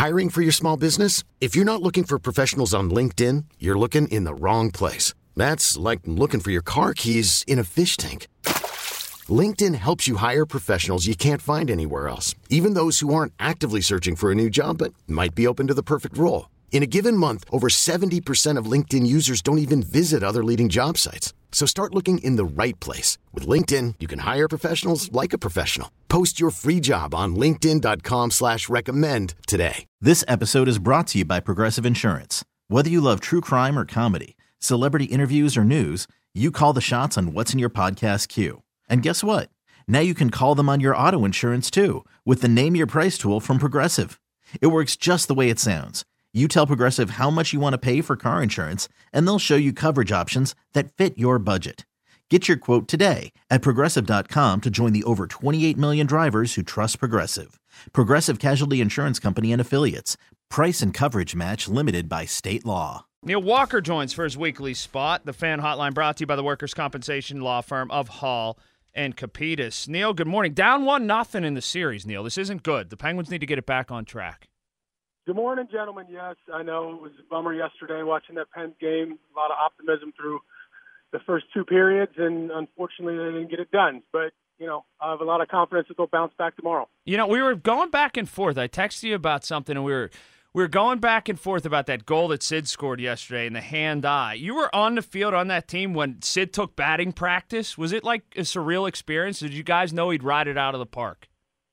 Hiring for your small business? If you're not looking for professionals on LinkedIn, you're looking in the wrong place. That's like looking for your car keys in a fish tank. LinkedIn helps you hire professionals you can't find anywhere else, even those who aren't actively searching for a new job but might be open to the perfect role. In a given month, over 70% of LinkedIn users don't even visit other leading job sites. So start looking in the right place. With LinkedIn, you can hire professionals like a professional. Post your free job on linkedin.com/recommend today. This episode is brought to you by Progressive Insurance. Whether you love true crime or comedy, celebrity interviews or news, you call the shots on what's in your podcast queue. And guess what? Now you can call them on your auto insurance too with the Name Your Price tool from Progressive. It works just the way it sounds. You tell Progressive how much you want to pay for car insurance, and they'll show you coverage options that fit your budget. Get your quote today at Progressive.com to join the over 28 million drivers who trust Progressive. Progressive Casualty Insurance Company and Affiliates. Price and coverage match limited by state law. Neil Walker joins for his weekly spot. The Fan Hotline brought to you by the workers' compensation law firm of Hall and Capitas. Neil, good morning. Down 1-0 in the series, Neil. This isn't good. The Penguins need to get it back on track. Good morning, gentlemen. Yes, I know it was a bummer yesterday watching that Pens game. A lot of optimism through the first two periods, and unfortunately they didn't get it done. But, you know, I have a lot of confidence that they'll bounce back tomorrow. You know, we were going back and forth. I texted you about something, and we were going back and forth about that goal that Sid scored yesterday and the hand-eye. You were on the field on that team when Sid took batting practice. Was it like a surreal experience? Did you guys know he'd ride it out of the park?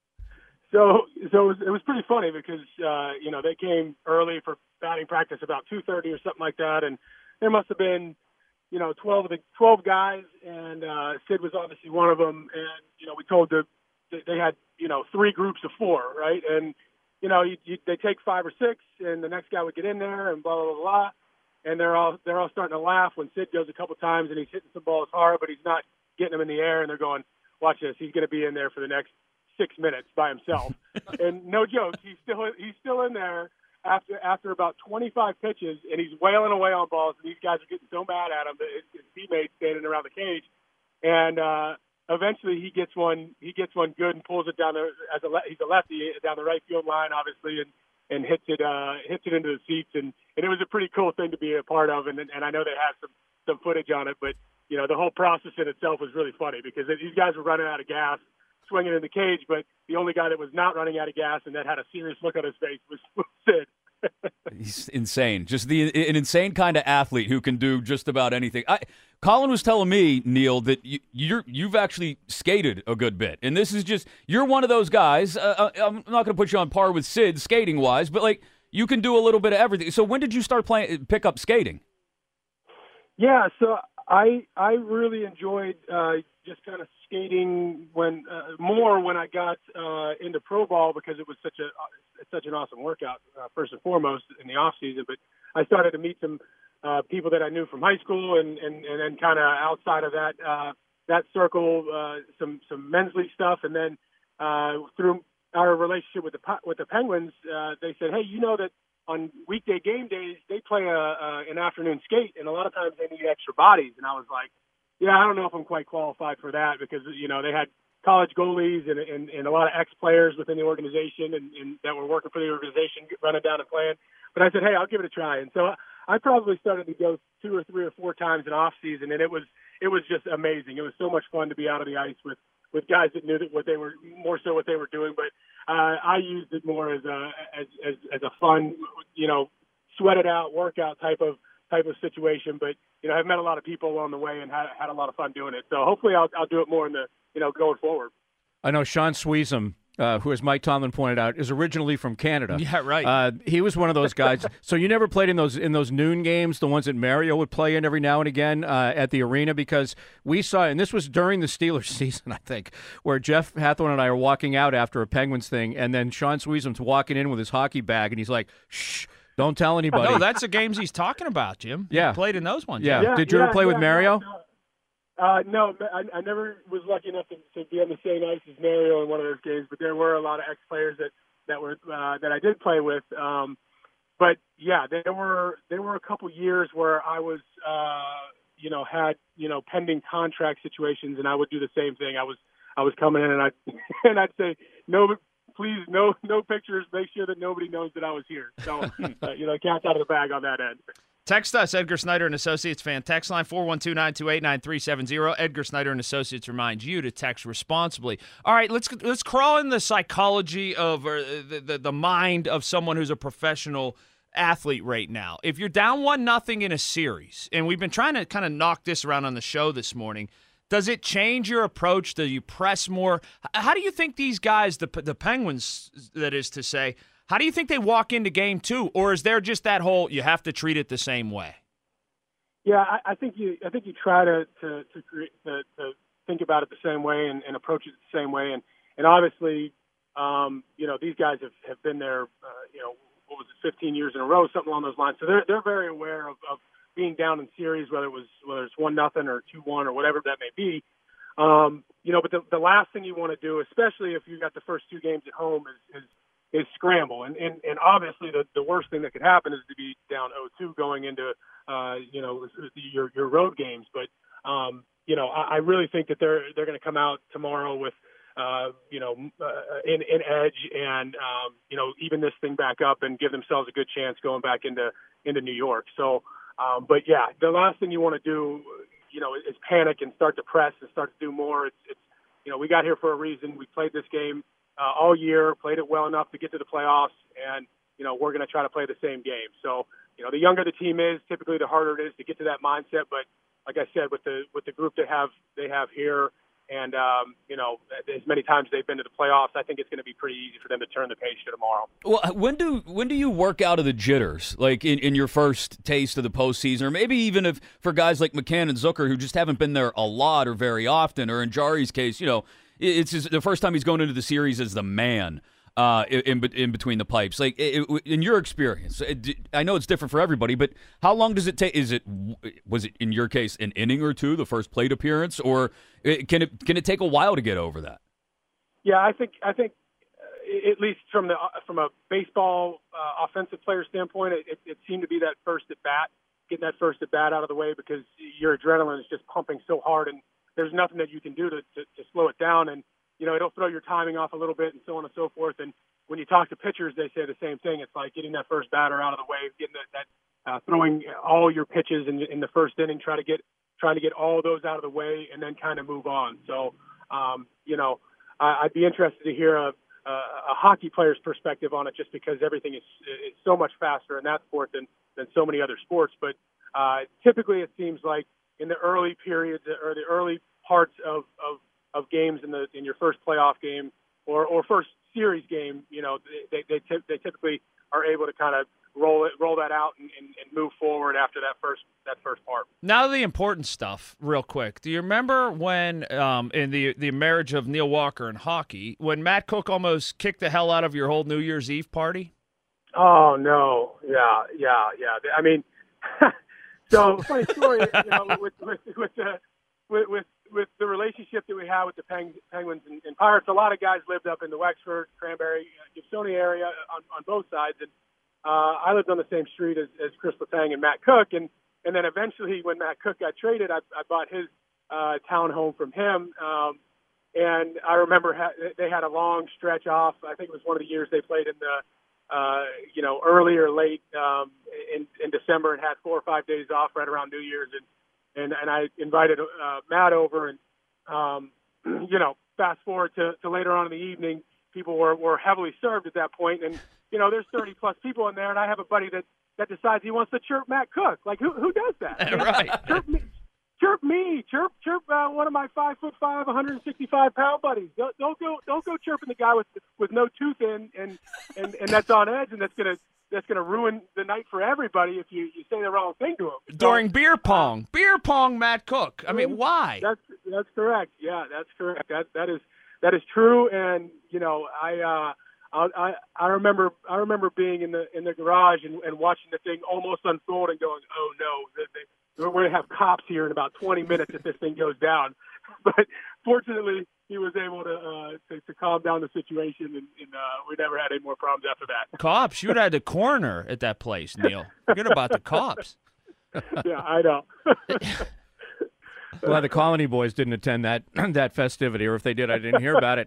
So it was pretty funny because, you know, they came early for batting practice about 2:30 or something like that, and there must have been, you know, 12 guys, and Sid was obviously one of them. And, you know, we told they had, you know, 3 groups of 4, right? And, you know, they take 5 or 6, and the next guy would get in there and blah, blah, blah, blah. And they're all starting to laugh when Sid goes a couple times and he's hitting some balls hard, but he's not getting them in the air, and they're going, watch this, he's going to be in there for the next 6 minutes by himself. And no joke, he's still in there after about 25 pitches, and he's wailing away on balls, and these guys are getting so mad at him that his teammates standing around the cage. And eventually he gets one good and pulls it down he's a lefty, down the right field line, obviously, and hits it into the seats, and it was a pretty cool thing to be a part of, and I know they have some footage on it, but you know, the whole process in itself was really funny because these guys were running out of gas, swinging in the cage, but the only guy that was not running out of gas and that had a serious look on his face was Sid. He's insane. Just an insane kind of athlete who can do just about anything. Colin was telling me, Neil, that you've actually skated a good bit, and this is just you're one of those guys. I'm not going to put you on par with Sid skating wise, but like you can do a little bit of everything. So when did you start pick up skating? Yeah, so I really enjoyed just kind of skating when I got into pro ball because it was such an awesome workout first and foremost in the off season. But I started to meet some people that I knew from high school, and then kind of outside of that circle, some men's league stuff, and then through our relationship with the Penguins, they said, hey, you know that on weekday game days they play an afternoon skate, and a lot of times they need extra bodies. And I was like, yeah, I don't know if I'm quite qualified for that because, you know, they had college goalies and a lot of ex-players within the organization and that were working for the organization running down and playing. But I said, hey, I'll give it a try. And so I probably started to go 2 or 3 or 4 times in off season, and it was just amazing. It was so much fun to be out on the ice with guys that knew what they were doing. But I used it more as a fun, you know, sweat it out, workout type of situation. But you know, I've met a lot of people along the way and had a lot of fun doing it. So hopefully I'll do it more in the, you know, going forward. I know Sean Sweezum, who, as Mike Tomlin pointed out, is originally from Canada. Yeah, right. He was one of those guys. So you never played in those noon games, the ones that Mario would play in every now and again at the arena, because we saw, and this was during the Steelers season, I think, where Jeff Hathorn and I are walking out after a Penguins thing, and then Sean Sweezum's walking in with his hockey bag, and he's like, shh. Don't tell anybody. No, that's the games he's talking about, Jim. Yeah. You played in those ones. Yeah. Did you ever play with Mario? No, I never was lucky enough to be on the same ice as Mario in one of those games, but there were a lot of ex-players that I did play with. But yeah, there were a couple years where I was, had pending contract situations, and I would do the same thing. I was coming in and I'd say, no, please, no pictures. Make sure that nobody knows that I was here. So, cat's out of the bag on that end. Text us, Edgar Snyder and Associates fan. Text line 412-928-9370. Edgar Snyder and Associates reminds you to text responsibly. All right, let's crawl in the psychology of the mind of someone who's a professional athlete right now. If you're down 1-0 in a series, and we've been trying to kind of knock this around on the show this morning, does it change your approach? Do you press more? How do you think these guys, the Penguins, that is to say, how do you think they walk into game 2? Or is there just that whole you have to treat it the same way? Yeah, I think you try to think about it the same way and approach it the same way. And obviously, these guys have been there, what was it, 15 years in a row, something along those lines. So they're very aware of being down in series, whether it's 1-0 or 2-1 or whatever that may be. But the last thing you want to do, especially if you got the first 2 games at home, is scramble. And obviously the worst thing that could happen is to be down 0-2 going into your road games. But I really think that they're going to come out tomorrow with in edge and even this thing back up and give themselves a good chance going back into New York. So. But yeah, the last thing you want to do, is panic and start to press and start to do more. It's we got here for a reason. We played this game all year, played it well enough to get to the playoffs, and we're going to try to play the same game. So the younger the team is, typically the harder it is to get to that mindset. But like I said, with the group they have here, and as many times they've been to the playoffs, I think it's going to be pretty easy for them to turn the page to tomorrow. Well, when do you work out of the jitters, like in your first taste of the postseason, or maybe even if for guys like McCann and Zucker who just haven't been there a lot or very often, or in Jari's case, it's the first time he's going into the series as the man. In between the pipes, like in your experience, I know it's different for everybody, but how long does it take? Was it in your case an inning or two, the first plate appearance, or can it take a while to get over that? Yeah, I think at least from a baseball offensive player standpoint, it seemed to be that first at bat, getting that first at bat out of the way, because your adrenaline is just pumping so hard, and there's nothing that you can do to slow it down. And it'll throw your timing off a little bit and so on and so forth. And when you talk to pitchers, they say the same thing. It's like getting that first batter out of the way, getting that throwing all your pitches in the first inning, trying to get all those out of the way and then kind of move on. So, I'd be interested to hear a hockey player's perspective on it, just because everything is so much faster in that sport than so many other sports. But typically it seems like in the early periods or the early parts of games in your first playoff game or first series game, they typically are able to kind of roll that out and move forward after that first part. Now the important stuff, real quick. Do you remember when in the marriage of Neil Walker and hockey, when Matt Cook almost kicked the hell out of your whole New Year's Eve party? Oh no, yeah. I mean, so funny story, with the relationship that we have with the Penguins and Pirates. A lot of guys lived up in the Wexford, Cranberry, Gibsonia area on both sides, and I lived on the same street as Chris Letang and Matt Cook, and then eventually when Matt Cook got traded, I bought his townhome from him, and I remember they had a long stretch off. I think it was one of the years they played in the early or late in December and had 4 or 5 days off right around New Year's, and I invited Matt over, and fast forward to later on in the evening, people were heavily served at that point, and there's 30 plus people in there, and I have a buddy that decides he wants to chirp Matt Cook. Like who does that? Right. Chirp me, chirp one of my 5'5", 165-pound buddies. Don't go chirping the guy with no tooth in and that's on edge, and that's gonna ruin the night for everybody if you say the wrong thing to him. During beer pong, Matt Cook. I mean, why? That's correct. Yeah, that's correct. That is true. And I remember being in the garage and watching the thing almost unfold and going, oh no, we're going to have cops here in about 20 minutes if this thing goes down. But fortunately, he was able to calm down the situation, and we never had any more problems after that. Cops? You would have had the coroner at that place, Neil. Forget about the cops. Yeah, I know. Glad the Colony boys didn't attend that festivity, or if they did, I didn't hear about it.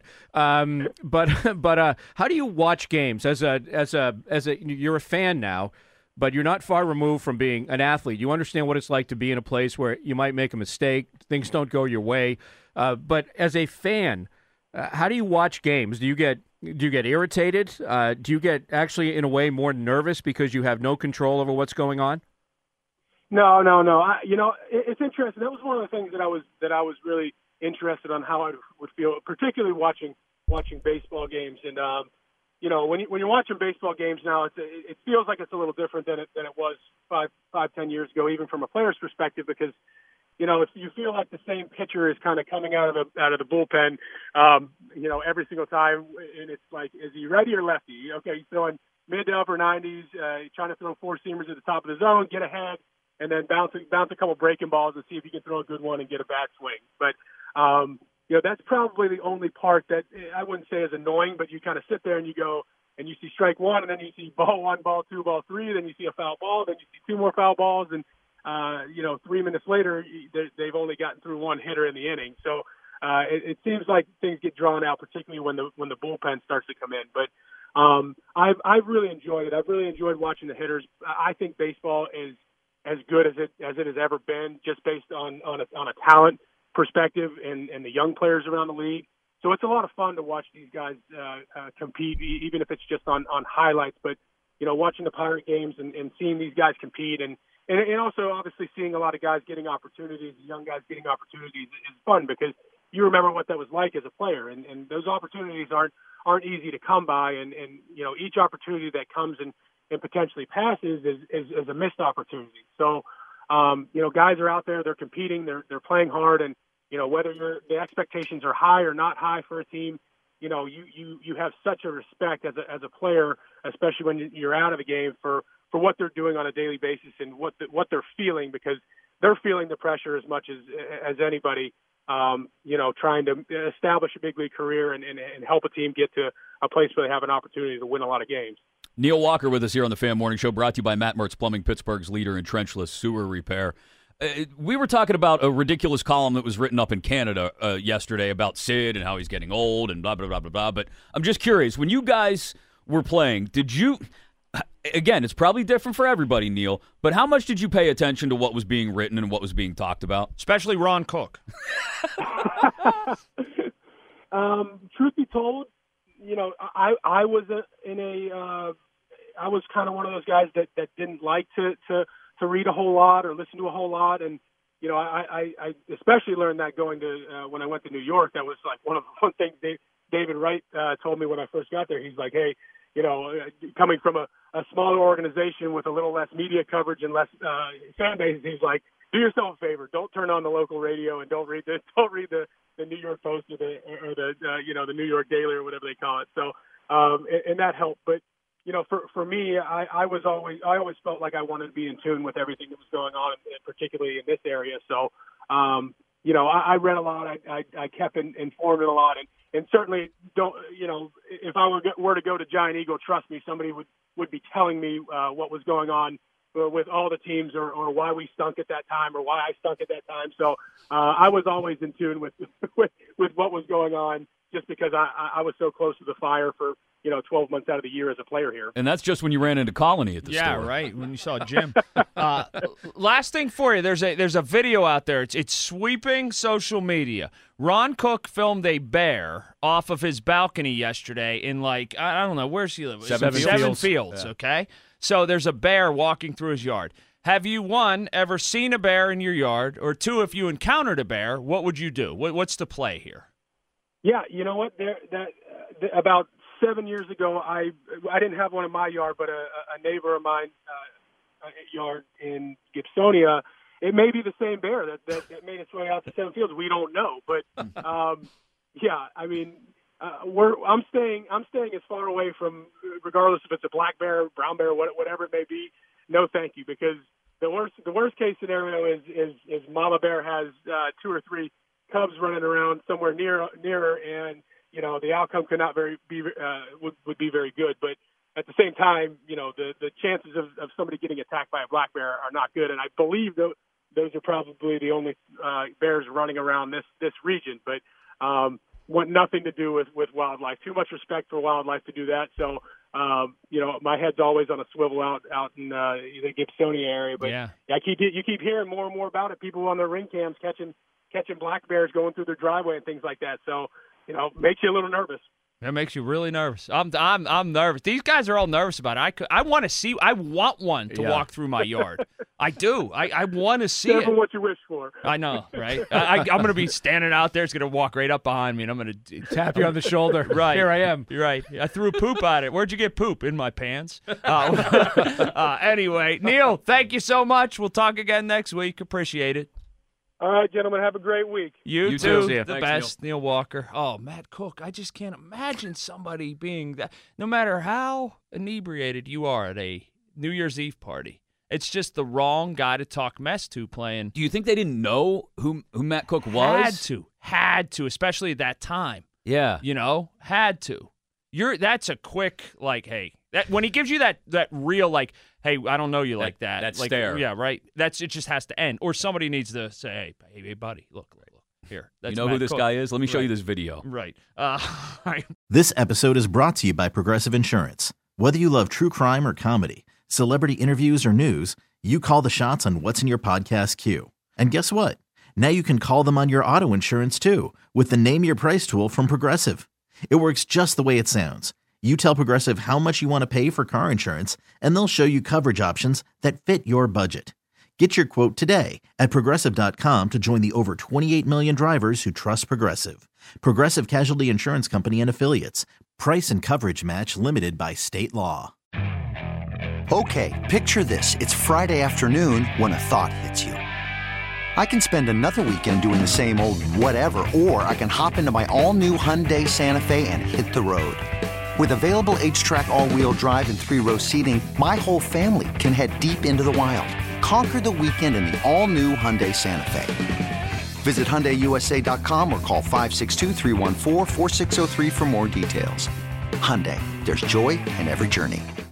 But how do you watch games as a you're a fan now, but you're not far removed from being an athlete. You understand what it's like to be in a place where you might make a mistake, things don't go your way. But as a fan, how do you watch games? Do you get irritated? Do you get actually, in a way, more nervous because you have no control over what's going on? No. It's interesting. That was one of the things that I was really interested on how I would feel, particularly watching baseball games. And when you're watching baseball games now, it feels like it's a little different than it was 5-10 years ago, even from a player's perspective, because if you feel like the same pitcher is kind of coming out of the bullpen, every single time, and it's like, is he righty or lefty? Okay, he's throwing mid to upper 90s, trying to throw four seamers at the top of the zone, get ahead, and then bounce a couple breaking balls and see if he can throw a good one and get a bat swing. But that's probably the only part that I wouldn't say is annoying, but you kind of sit there and you go and you see strike one, and then you see ball one, ball two, ball three, then you see a foul ball, then you see two more foul balls, and 3 minutes later, they've only gotten through one hitter in the inning. So it seems like things get drawn out, particularly when the bullpen starts to come in. But I've really enjoyed it. I've really enjoyed watching the hitters. I think baseball is as good as it has ever been, just based on a talent perspective and the young players around the league. So it's a lot of fun to watch these guys compete, even if it's just on highlights. But watching the Pirate games and seeing these guys compete and also obviously seeing a lot of guys getting opportunities, young guys getting opportunities is fun, because you remember what that was like as a player, and those opportunities aren't easy to come by, and each opportunity that comes and potentially passes is a missed opportunity. So guys are out there, they're competing, they're playing hard, and whether the expectations are high or not high for a team, you have such a respect as a player, especially when you're out of the game, for what they're doing on a daily basis and what they're feeling, because they're feeling the pressure as much as anybody, trying to establish a big league career and help a team get to a place where they have an opportunity to win a lot of games. Neil Walker with us here on the Fan Morning Show, brought to you by Matt Mertz Plumbing, Pittsburgh's leader in trenchless sewer repair. We were talking about a ridiculous column that was written up in Canada yesterday about Sid and how he's getting old and blah, blah, blah, blah, blah. But I'm just curious, when you guys were playing, did you... Again, it's probably different for everybody, Neil, but how much did you pay attention to what was being written and what was being talked about? Especially Ron Cook. Truth be told, I was I was kind of one of those guys that didn't like to read a whole lot or listen to a whole lot, and I especially learned that going to when I went to New York. That was like one thing David Wright told me when I first got there. He's like, hey, coming from a smaller organization with a little less media coverage and less fan base, he's like, do yourself a favor, don't turn on the local radio and don't read the New York Post or the New York Daily or whatever they call it. So and that helped. But for me, I always felt like I wanted to be in tune with everything that was going on, and particularly in this area. So I read a lot. I kept informed a lot, and certainly don't. If I were to go to Giant Eagle, trust me, somebody would be telling me what was going on with all the teams, or why we stunk at that time, or why I stunk at that time. So I was always in tune with what was going on, just because I was so close to the fire for 12 months out of the year as a player here. And that's just when you ran into Colony at the store. Yeah, right, when you saw Jim. Last thing for you, there's a video out there. It's sweeping social media. Ron Cook filmed a bear off of his balcony yesterday in, like, I don't know, where's he live? Seven Fields, yeah. Okay? So there's a bear walking through his yard. Have you, one, ever seen a bear in your yard? Or two, if you encountered a bear, what would you do? What's the play here? Yeah, you know what? About 7 years ago, I didn't have one in my yard, but a neighbor of mine yard in Gibsonia. It may be the same bear that made its way out to Seven Fields. We don't know, but yeah, I mean, I'm staying as far away from, regardless if it's a black bear, brown bear, whatever it may be. No, thank you, because the worst case scenario is Mama Bear has 2 or 3 cubs running around somewhere nearer, and the outcome could not would be very good. But at the same time, the chances of somebody getting attacked by a black bear are not good. And I believe those are probably the only bears running around this region. But want nothing to do with wildlife. Too much respect for wildlife to do that. So, my head's always on a swivel out in the Gibsonia area. But you keep hearing more and more about it. People on their ring cams catching black bears going through their driveway and things like that. So, makes you a little nervous. That makes you really nervous. I'm nervous. These guys are all nervous about it. I want one to walk through my yard. I do. I want to see Careful it. what you wish for. I know, right? I'm going to be standing out there. It's going to walk right up behind me, and I'm going to tap you on the shoulder. Right. Here I am. You're right. I threw poop at it. Where'd you get poop? In my pants. Anyway, Neil, thank you so much. We'll talk again next week. Appreciate it. All right, gentlemen, have a great week. You too. See ya. The Thanks, best, Neil Walker. Oh, Matt Cook. I just can't imagine somebody being that. No matter how inebriated you are at a New Year's Eve party, it's just the wrong guy to talk mess to playing. Do you think they didn't know who Matt Cook was? Had to, especially at that time. Yeah. Had to. That's a quick, hey. When he gives you that real, hey, I don't know you like that. That stare. Yeah, right. It just has to end. Or somebody needs to say, hey, buddy, look here. That's You know Matt who this Cook. guy is? Let me show Right. you this video. Right. This episode is brought to you by Progressive Insurance. Whether you love true crime or comedy, celebrity interviews or news, you call the shots on what's in your podcast queue. And guess what? Now you can call them on your auto insurance too with the Name Your Price tool from Progressive. It works just the way it sounds. You tell Progressive how much you want to pay for car insurance, and they'll show you coverage options that fit your budget. Get your quote today at Progressive.com to join the over 28 million drivers who trust Progressive. Progressive Casualty Insurance Company and Affiliates. Price and coverage match limited by state law. Okay, picture this. It's Friday afternoon when a thought hits you. I can spend another weekend doing the same old whatever, or I can hop into my all-new Hyundai Santa Fe and hit the road. With available H-Track all-wheel drive and 3-row seating, my whole family can head deep into the wild. Conquer the weekend in the all-new Hyundai Santa Fe. Visit HyundaiUSA.com or call 562-314-4603 for more details. Hyundai, there's joy in every journey.